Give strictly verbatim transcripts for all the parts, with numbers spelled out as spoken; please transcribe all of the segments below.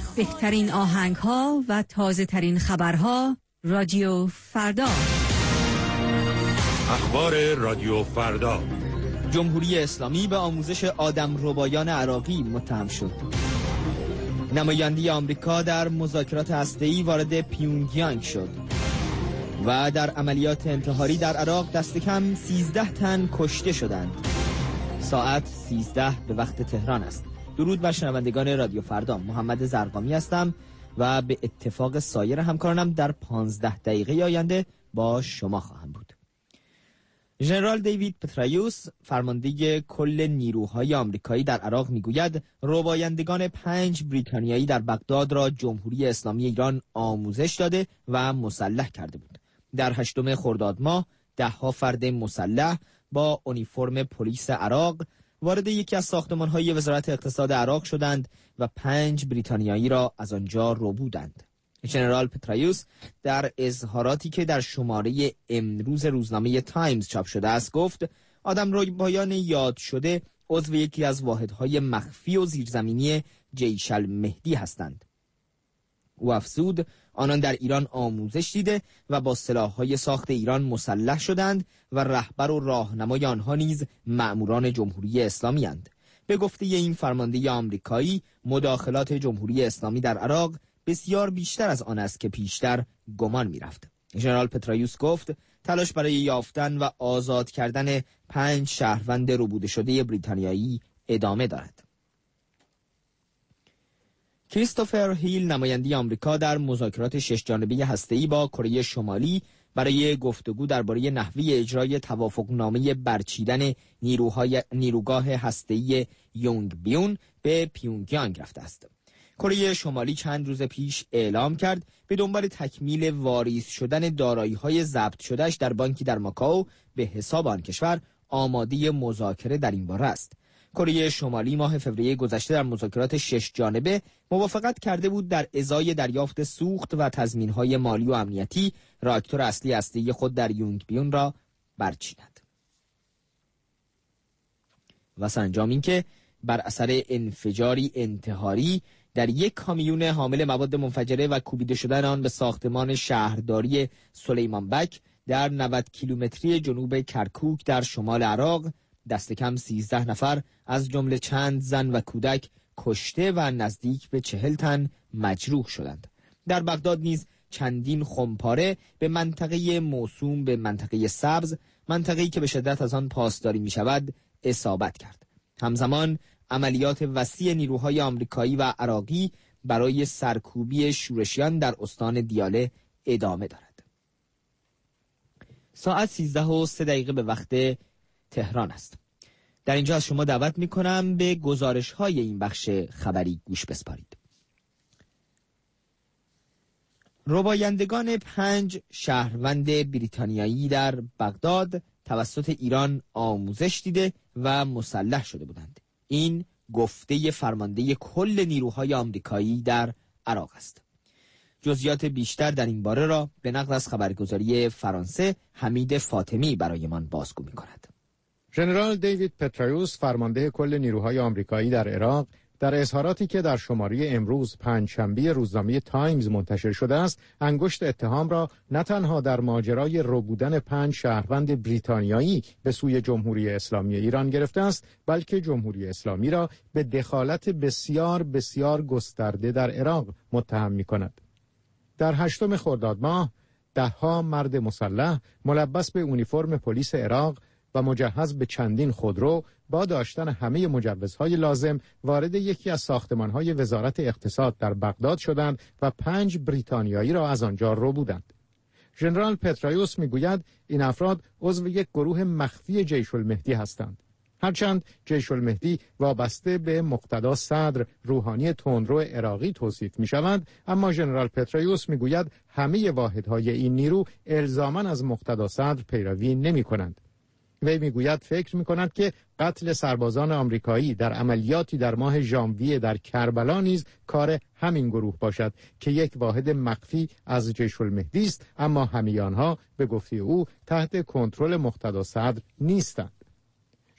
بهترین آهنگ ها و تازه ترین خبرها. رادیو فردا. اخبار رادیو فردا. جمهوری اسلامی به آموزش آدمربایان عراقی متهم شد. نماینده آمریکا در مذاکرات هسته‌ای وارد پیونگیانگ شد. و در عملیات انتحاری در عراق دست کم سیزده تن کشته شدند. ساعت سیزده به وقت تهران است. درود بر شنوندگان رادیو فردا. محمد زرقامی هستم و به اتفاق سایر همکارانم در پانزده دقیقه آینده با شما خواهم بود. ژنرال دیوید پترایوس، فرمانده کل نیروهای آمریکایی در عراق، میگوید ربایندگان پنج بریتانیایی در بغداد را جمهوری اسلامی ایران آموزش داده و مسلح کرده بود. در هشتم خرداد ماه ده‌ها فرد مسلح با اونیفرم پلیس عراق وارد یکی از ساختمان‌های وزارت اقتصاد عراق شدند و پنج بریتانیایی را از آنجا ربودند. ژنرال پترایوس در اظهاراتی که در شماره امروز روزنامه تایمز چاپ شده است گفت آدمربایان یاد شده عضو یکی از واحدهای مخفی و زیرزمینی جیش المهدی هستند. او افزود آنان در ایران آموزش دیده و با سلاح‌های ساخت ایران مسلح شدند و رهبر و راهنمای آنها نیز مأموران جمهوری اسلامی اند. به گفته این فرمانده آمریکایی، مداخلات جمهوری اسلامی در عراق بسیار بیشتر از آن است که پیشتر گمان می‌رفت. ژنرال پترایوس گفت تلاش برای یافتن و آزاد کردن پنج شهروند ربوده شده بریتانیایی ادامه دارد. کریستوفر هیل، نماینده آمریکا در مذاکرات شش جانبه هسته‌ای با کره شمالی برای گفتگو درباره نحوه اجرای توافقنامه برچیدن نیروهای نیروگاه هسته‌ای یونگبیون به پیونگیانگ رفته است. کره شمالی چند روز پیش اعلام کرد به دنبال تکمیل واریز شدن دارایی‌های ضبط شدهش در بانکی در ماکائو به حساب آن کشور آماده مذاکره در این باره است. کره شمالی ماه فوریه گذشته در مذاکرات شش جانبه موافقت کرده بود در ازای دریافت سوخت و تضمین‌های مالی و امنیتی راکتور اصلی هسته‌ای خود در یونگبیون را برچیند. و سرانجام این که بر اثر انفجاری انتحاری در یک کامیون حامل مواد منفجره و کوبیده شدن آن به ساختمان شهرداری سلیمانبک در نود کیلومتری جنوب کرکوک در شمال عراق دست کم سیزده نفر از جمله چند زن و کودک کشته و نزدیک به چهل تن مجروح شدند. در بغداد نیز چندین خمپاره به منطقه موسوم به منطقه سبز، منطقه‌ای که به شدت از آن پاسداری می شود، اصابت کرد. همزمان عملیات وسیع نیروهای آمریکایی و عراقی برای سرکوبی شورشیان در استان دیاله ادامه دارد. ساعت سیزده و سه دقیقه به وقت تهران است. در اینجا از شما دعوت می کنم به گزارش های این بخش خبری گوش بسپارید. ربایندگان پنج شهروند بریتانیایی در بغداد توسط ایران آموزش دیده و مسلح شده بودند. این گفته فرمانده کل نیروهای آمریکایی در عراق است. جزئیات بیشتر در این باره را به نقل از خبرگزاری فرانسه حمید فاطمی برایمان بازگو می‌کند. ژنرال دیوید پترایوس، فرمانده کل نیروهای آمریکایی در عراق، در اظهاراتی که در شماره امروز پنجشنبه روزنامه تایمز منتشر شده است، انگشت اتهام را نه تنها در ماجرای ربودن پنج شهروند بریتانیایی به سوی جمهوری اسلامی ایران گرفته است، بلکه جمهوری اسلامی را به دخالت بسیار بسیار گسترده در عراق متهم می‌کند. در هشتم خرداد ماه ده‌ها مرد مسلح ملبس به اونیفرم پلیس عراق و مجهز به چندین خودرو با داشتن همه مجوزهای لازم وارد یکی از ساختمان‌های وزارت اقتصاد در بغداد شدند و پنج بریتانیایی را از آنجا ربودند. ژنرال پترایوس میگوید این افراد عضو یک گروه مخفی جیش المهدی هستند. هرچند جیش المهدی وابسته به مقتدا صدر روحانی تندرو عراقی توصیف می شود، اما ژنرال پترایوس می گوید همه واحدهای این نیرو الزاماً از مقتدا صدر پیروی نمی کنند. وی می گوید فکر می کند که قتل سربازان آمریکایی در عملیاتی در ماه ژانویه در کربلا نیز کار همین گروه باشد که یک واحد مخفی از جیش المهدی است، اما همه آنها به گفته او تحت کنترل مقتدا صدر نیستند.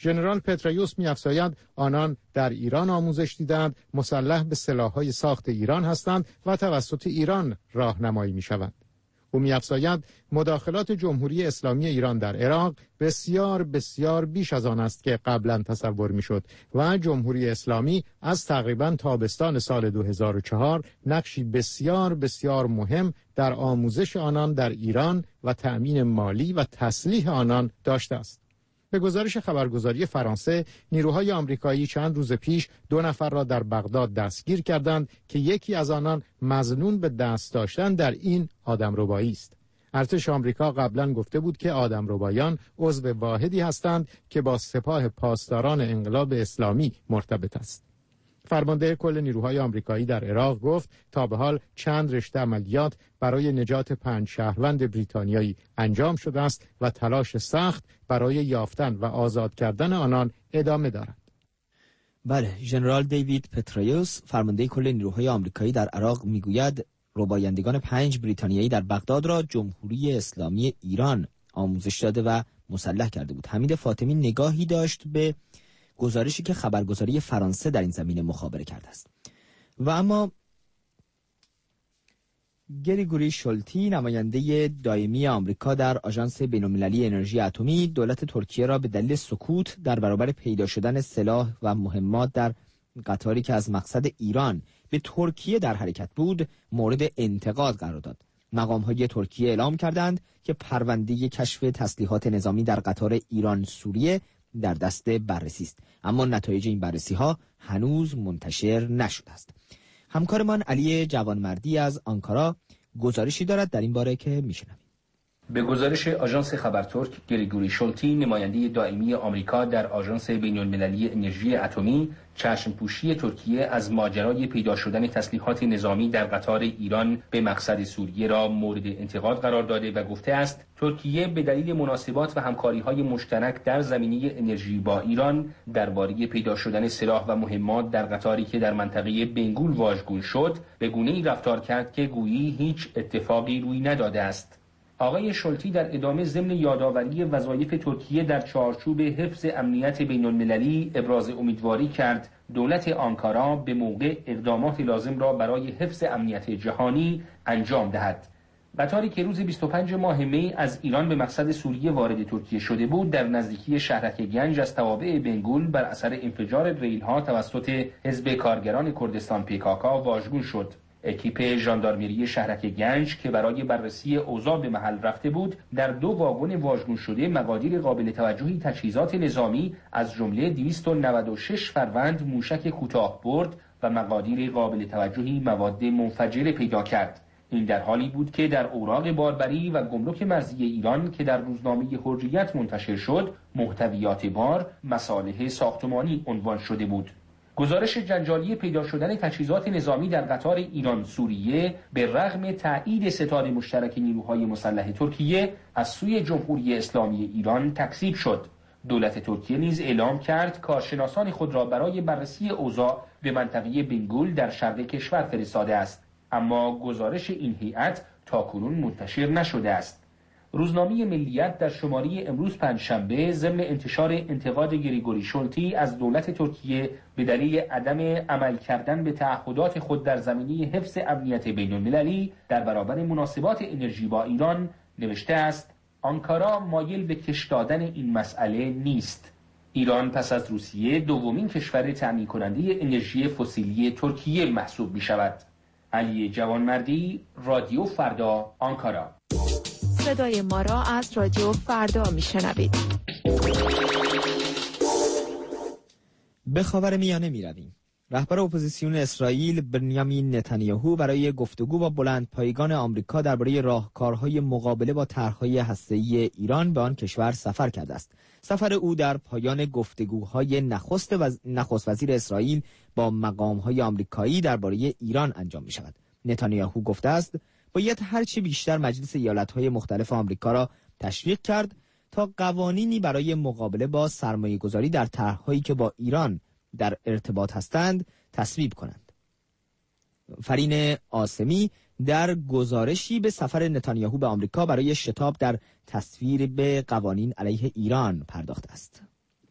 ژنرال پتریوس می‌افزاید آنان در ایران آموزش دیدند، مسلح به سلاح‌های ساخت ایران هستند و توسط ایران راهنمایی می‌شوند. او می‌افزاید مداخلات جمهوری اسلامی ایران در عراق بسیار بسیار بیش از آن است که قبلا تصور می‌شد و جمهوری اسلامی از تقریباً تابستان سال دو هزار و چهار نقشی بسیار بسیار مهم در آموزش آنان در ایران و تأمین مالی و تسلیح آنان داشته است. به گزارش خبرگزاری فرانسه، نیروهای آمریکایی چند روز پیش دو نفر را در بغداد دستگیر کردند که یکی از آنان مظنون به دست داشتن در این آدمربایی است. ارتش آمریکا قبلا گفته بود که آدمربایان عضو واحدی هستند که با سپاه پاسداران انقلاب اسلامی مرتبط است. فرمانده کل نیروهای آمریکایی در عراق گفت تا به حال چند رشته عملیات برای نجات پنج شهروند بریتانیایی انجام شده است و تلاش سخت برای یافتن و آزاد کردن آنان ادامه دارد. بله، ژنرال دیوید پتریوس فرمانده کل نیروهای آمریکایی در عراق میگوید ربایندگان پنج بریتانیایی در بغداد را جمهوری اسلامی ایران آموزش داده و مسلح کرده بود. حمید فاطمی نگاهی داشت به گزارشی که خبرگزاری فرانسه در این زمینه مخابره کرده است. و اما گریگوری شولتی، نماینده دائمی آمریکا در آژانس بین‌المللی انرژی اتمی، دولت ترکیه را به دلیل سکوت در برابر پیدا شدن سلاح و مهمات در قطاری که از مقصد ایران به ترکیه در حرکت بود، مورد انتقاد قرار داد. مقام‌های ترکیه اعلام کردند که پرونده کشف تسلیحات نظامی در قطار ایران سوریه در دست بررسی است، اما نتایج این بررسی ها هنوز منتشر نشده است. همکارمان علی جوانمردی از آنکارا گزارشی دارد در این باره که میشنویم. به گزارش آژانس خبر ترک، گریگوری شولتی، نماینده دائمی آمریکا در آژانس بین‌المللی انرژی اتمی، چشم‌پوشی ترکیه از ماجرای پیدا شدن تسلیحات نظامی در قطار ایران به مقصد سوریه را مورد انتقاد قرار داده و گفته است ترکیه به دلیل مناسبات و همکاری‌های مشترک در زمینه انرژی با ایران درباره پیدا شدن سلاح و مهمات در قطاری که در منطقه بنگول واژگون شد، به گونه‌ای رفتار کرد که گویی هیچ اتفاقی روی نداده است. آقای شولتی در ادامه ضمن یادآوری وظایف ترکیه در چارچوب حفظ امنیت بین‌المللی ابراز امیدواری کرد دولت آنکارا به موقع اقدامات لازم را برای حفظ امنیت جهانی انجام دهد. قطاری که روز بیست و پنجم ماه می از ایران به مقصد سوریه وارد ترکیه شده بود، در نزدیکی شهرک گنج از توابع بنگول بر اثر انفجار ریل‌ها توسط حزب کارگران کردستان پیکاکا واژگون شد. اکیپ ژاندارمری شهرک گنج که برای بررسی اوضاع به محل رفته بود، در دو واگن واژگون شده مقادیر قابل توجهی تجهیزات نظامی از جمله دویست و نود و شش فروند موشک کوتاه برد و مقادیر قابل توجهی مواد منفجره پیدا کرد. این در حالی بود که در اوراق باربری و گمرک مرزی ایران که در روزنامه حریت منتشر شد، محتویات بار مصالح ساختمانی عنوان شده بود. گزارش جنجالی پیدا شدن تجهیزات نظامی در قطار ایران سوریه به رغم تایید ستاد مشترک نیروهای مسلح ترکیه از سوی جمهوری اسلامی ایران تکذیب شد. دولت ترکیه نیز اعلام کرد کارشناسان خود را برای بررسی اوضاع به منطقه بنگول در شرق کشور فرستاده است، اما گزارش این هیئت تاکنون منتشر نشده است. روزنامه ملیت در شماره امروز پنجشنبه ضمن انتشار انتقاد گریگوری شولتی از دولت ترکیه به دلیل عدم عمل کردن به تعهدات خود در زمینه حفظ امنیت بین‌المللی در برابر مناسبات انرژی با ایران نوشته است: آنکارا مایل به کش دادن این مسئله نیست. ایران پس از روسیه دومین کشور تامین کننده انرژی فسیلی ترکیه محسوب می شود. علی جوانمردی، رادیو فردا، آنکارا. صدای ما را از رادیو فردا میشنوید. به خبر میانه می رویم. رهبر اپوزیسیون اسرائیل بنیامین نتانیاهو برای گفتگو با بلندپایگان آمریکا درباره راهکارهای مقابله با طرح‌های هسته‌ای ایران به آن کشور سفر کرده است. سفر او در پایان گفتگوهای نخست وز... نخست وزیر اسرائیل با مقام‌های آمریکایی درباره ایران انجام می شود. نتانیاهو گفته است باید هرچی بیشتر مجلس ایالت‌های مختلف آمریکا را تشویق کرد تا قوانینی برای مقابله با سرمایه‌گذاری در طرح‌هایی که با ایران در ارتباط هستند تصویب کنند. فرین آسمی در گزارشی به سفر نتانیاهو به آمریکا برای شتاب در تصویب به قوانین علیه ایران پرداخته است.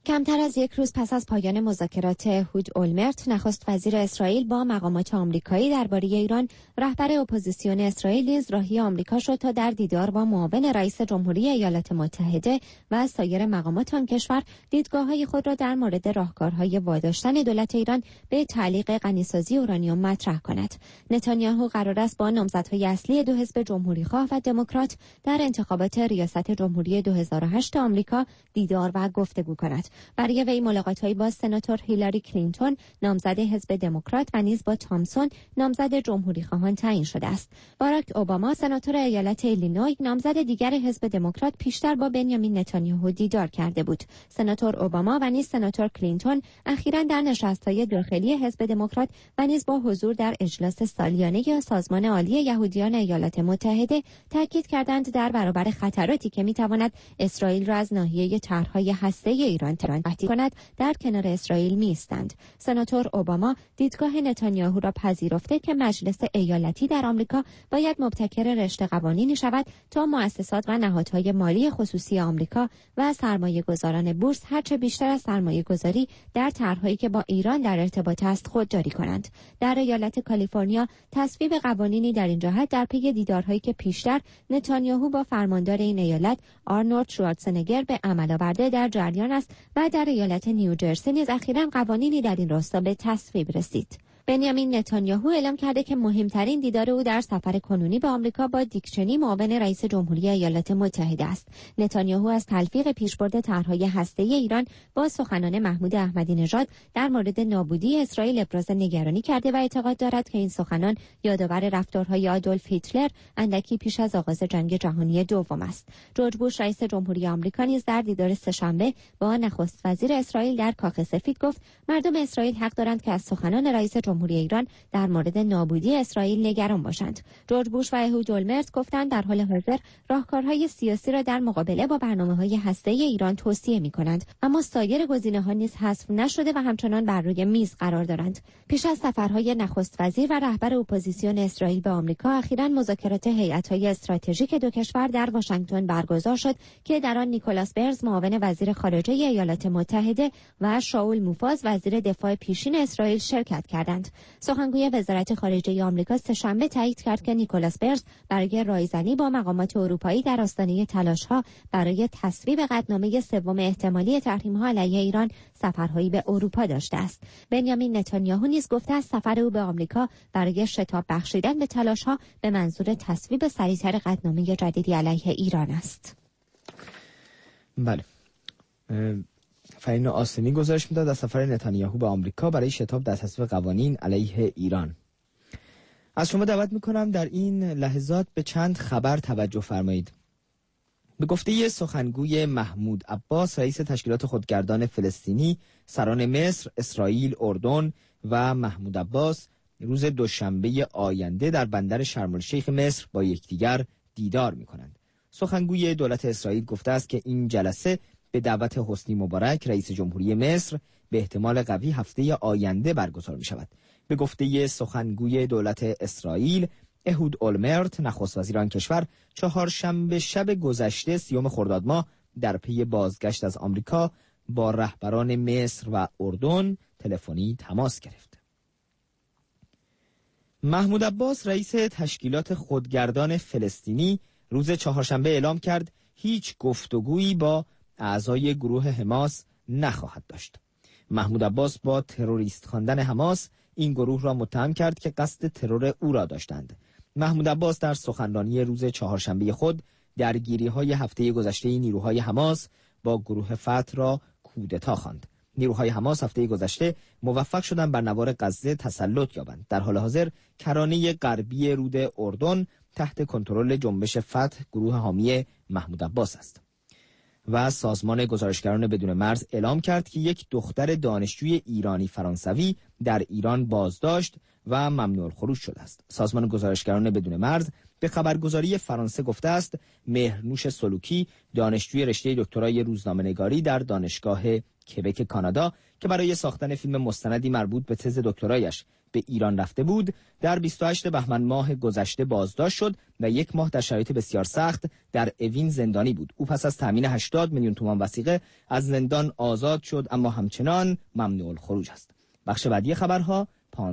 کمتر از یک روز پس از پایان مذاکرات اهود اولمرت، نخست وزیر اسرائیل با مقامات آمریکایی درباره ایران، رهبر اپوزیسیون اسرائیل نیز راهی آمریکا شد تا در دیدار با معاون رئیس جمهوری ایالات متحده و سایر مقامات آن کشور دیدگاه‌های خود را در مورد راهکارهای واداشتن دولت ایران به تعلیق غنیسازی اورانیوم مطرح کند. نتانیاهو قرار است با نامزدهای اصلی دو حزب جمهوریخواه و دموکرات در انتخابات ریاست جمهوری دو هزار و هشت آمریکا دیدار و گفتگو کند. برای وی ملاقات‌هایی با سناتور هیلاری کلینتون نامزد حزب دموکرات و نیز با تامسون نامزد جمهوری‌خواهان تعیین شده است. باراک اوباما سناتور ایالت ایلینوی نامزد دیگر حزب دموکرات پیشتر با بنیامین نتانیاهو دیدار کرده بود. سناتور اوباما و نیز سناتور کلینتون اخیراً در نشست‌های داخلی حزب دموکرات و نیز با حضور در اجلاس سالیانه یا سازمان عالی یهودیان ایالات متحده تاکید کردند در برابر خطراتی که می‌تواند اسرائیل را از ناحیه طرح‌های هسته‌ای ایران تهدید کند در کنار اسرائیل می‌ایستند. سناتور اوباما دیدگاه نتانیاهو را پذیرفته که مجلس ایالتی در آمریکا باید مبتکر رشته قوانینی شود تا مؤسسات و نهادهای مالی خصوصی آمریکا و سرمایه‌گذاران بورس هرچه بیشتر از سرمایه‌گذاری در طرح‌هایی که با ایران در ارتباط است خودداری کنند. در ایالت کالیفرنیا تصویب قوانینی در این جهت در پی دیدارهایی که پیشتر نتانیاهو با فرماندار این ایالت آرنولد شوارزنگر به عمل آورده در جریان است و در ایالت نیوجرسی نیز اخیراً قوانینی در این راستا به تصویب رسید. بنیامین نتانیاهو اعلام کرده که مهمترین دیدار او در سفر کنونی به آمریکا با دیک چنی معاون رئیس جمهوری ایالات متحده است. نتانیاهو از تلفیق پیشبرد طرح‌های هسته‌ای ایران با سخنان محمود احمدی نژاد در مورد نابودی اسرائیل ابراز نگرانی کرده و اعتقاد دارد که این سخنان یادآور رفتارهای آدولف هیتلر اندکی پیش از آغاز جنگ جهانی دوم است. جورج بوش رئیس جمهوری آمریکا نیز در دیدار سه‌شنبه با نخست وزیر اسرائیل در کاخ سفید گفت مردم اسرائیل حق دارند که از سخنان رئیس جمهوری ایران در مورد نابودی اسرائیل نگران باشند. جورج بوش و اهود اولمرت گفتند در حال حاضر راهکارهای سیاسی را در مقابله با برنامه‌های هسته‌ای ایران توصیه می‌کنند، اما سایر گزینه‌ها نیز حذف نشده و همچنان بر روی میز قرار دارند. پیش از سفرهای نخست وزیر و رهبر اپوزیسیون اسرائیل به آمریکا، اخیراً مذاکرات هیئت‌های استراتژیک دو کشور در واشنگتن برگزار شد که در آن نیکولاس برنز معاون وزیر خارجه ایالات متحده و شاول موفاز وزیر دفاع پیشین اسرائیل شرکت کردند. سخنگوی وزارت خارجه آمریکا سه‌شنبه تایید کرد که نیکولاس برنز برای رایزنی با مقامات اروپایی در آستانه تلاش‌ها برای تصویب قطعنامه سوم احتمالی تحریم‌ها علیه ایران سفرهایی به اروپا داشته است. بنیامین نتانیاهو نیز گفته است سفر او به آمریکا برای شتاب بخشیدن به تلاش‌ها به منظور تصویب سریع‌تر قطعنامه جدیدی علیه ایران است. بله. فرین آسمی گزارش میداد از سفر نتانیاهو به آمریکا برای شتاب در تصویب قوانین علیه ایران. از شما دعوت میکنم در این لحظات به چند خبر توجه فرمایید. به گفته سخنگوی محمود عباس رئیس تشکیلات خودگردان فلسطینی، سران مصر، اسرائیل، اردن و محمود عباس روز دوشنبه آینده در بندر شرم الشیخ مصر با یکدیگر دیدار میکنند. سخنگوی دولت اسرائیل گفته است که این جلسه به دعوت حسنی مبارک رئیس جمهوری مصر به احتمال قوی هفته آینده برگزار می شود. به گفته سخنگوی دولت اسرائیل، اهود اولمرت نخست وزیر آن کشور چهارشنبه شب گذشته سیوم خرداد ماه در پی بازگشت از آمریکا با رهبران مصر و اردن تلفنی تماس گرفت. محمود عباس رئیس تشکیلات خودگردان فلسطینی روز چهارشنبه اعلام کرد هیچ گفتگویی با اعضای گروه حماس نخواهد داشت. محمود عباس با تروریست خواندن حماس این گروه را متهم کرد که قصد ترور او را داشتند. محمود عباس در سخنرانی روز چهارشنبه خود درگیری‌های هفته گذشته نیروهای حماس با گروه فتح را کودتا خواند. نیروهای حماس هفته گذشته موفق شدند بر نوار غزه تسلط یابند. در حال حاضر کرانه غربی رود اردن تحت کنترل جنبش فتح گروه حامی محمود عباس است. و سازمان گزارشگران بدون مرز اعلام کرد که یک دختر دانشجوی ایرانی فرانسوی در ایران بازداشت و ممنوع الخروج شده است. سازمان گزارشگران بدون مرز به خبرگزاری فرانسه گفته است مهرنوش سلوکی دانشجوی رشته دکترای روزنامه‌نگاری در دانشگاه کبک کانادا که برای ساختن فیلم مستندی مربوط به تز دکترایش به ایران رفته بود، در بیست و هشتم بهمن ماه گذشته بازداشت شد و یک ماه در شرایط بسیار سخت در اوین زندانی بود. او پس از تامین هشتاد میلیون تومان وثیقه از زندان آزاد شد، اما همچنان ممنوع الخروج است. بخش بعدی خبرها